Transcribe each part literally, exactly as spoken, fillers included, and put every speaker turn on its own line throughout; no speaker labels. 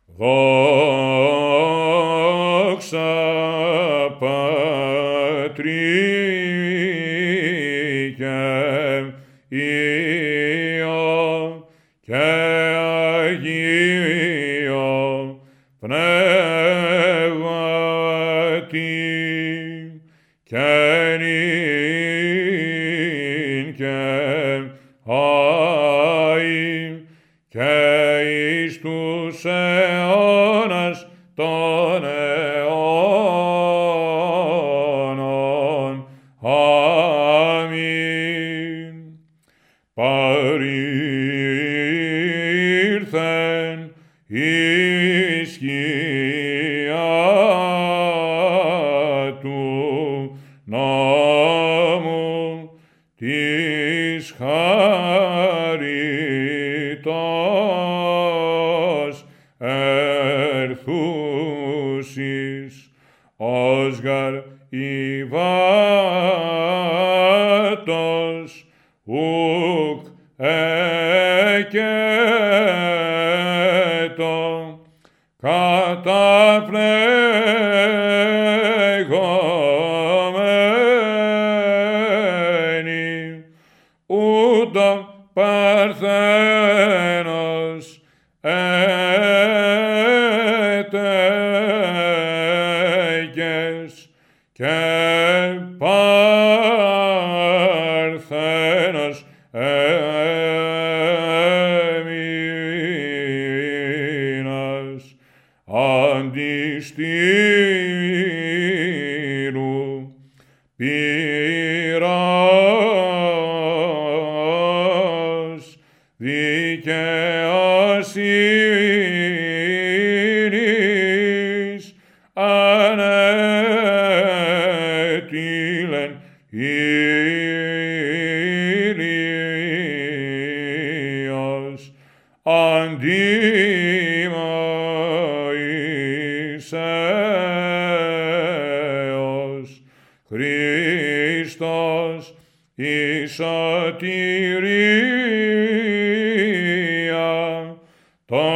Δόξα Πατρί και Υιό και Αγίο Πνεύματι και νυν και αΐ και εις τους αιώνας των αιώνων. Αμήν. Παρήλθεν η σκιά του νόμου της χαριτός ερθούσης, ως γαρ υβάτος ουκ εκέτω καταφλεγόμενοι, ούτω παρθένος έτεκες και παρθένος έμεινας αντιστήρου πυρός δικαιοσύνης ανέτειλεν Ηλίας αντίμα Ισαίος Χριστός η σωτηρία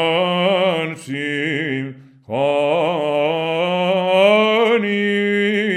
των ψυχών